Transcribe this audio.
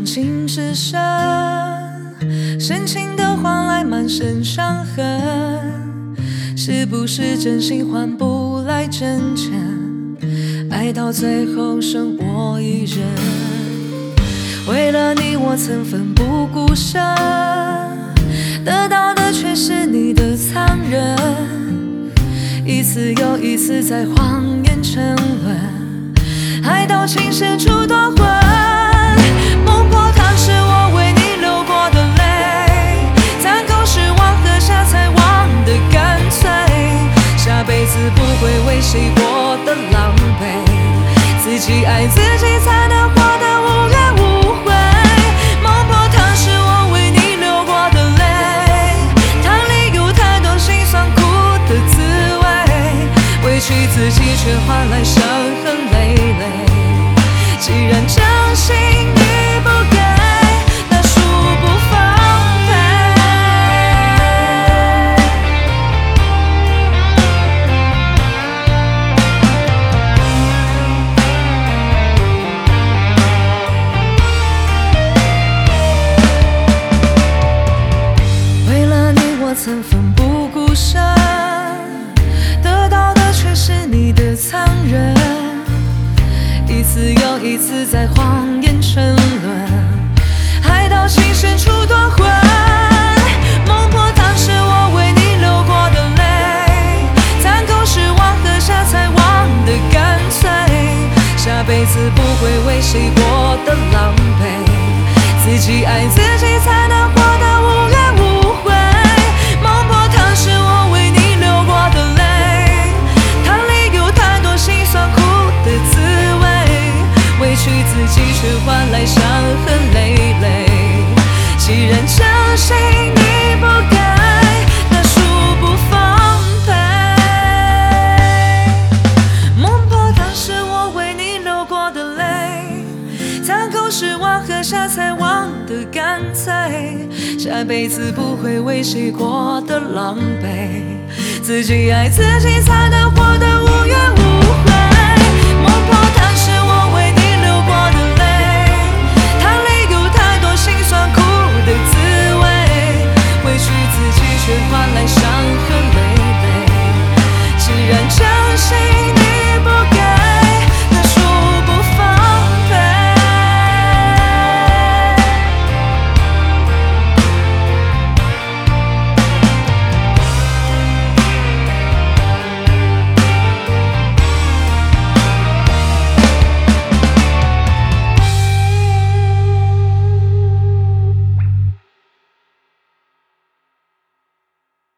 情至深，深情的换来满身伤痕，是不是真心换不来真诚？爱到最后剩我一人，为了你我曾奋不顾身，得到的却是你的残忍，一次又一次在谎言沉沦，爱到情深处夺魂。孟婆汤是我为你流过的泪，残口是往河下才忘得干脆，下辈子不会为谁过得狼狈，自己爱自己才能活得无怨无悔。孟婆汤是我为你流过的泪，汤里有太多辛酸苦的滋味，委屈自己却换来伤痕累累。既然真心你不给，那恕不奉陪。为了你我曾奋不顾身，得到的却是你的残忍，一次又一次在谎言沉沦，爱到心深处夺魂。孟婆汤是我为你流过的泪，残口是往河下才忘得干脆，下辈子不会为谁过得狼狈，自己爱自己才能活得无怨无悔。孟婆汤是我为你流过的泪，汤里有太多辛酸苦的滋味，委屈自己却换来伤痕累累。既然真心你不给，那恕不奉陪。孟婆汤是我为你流过的泪，残口是往河下才忘得干脆，下辈子不会为谁过得狼狈，自己爱自己才能活得无怨无悔。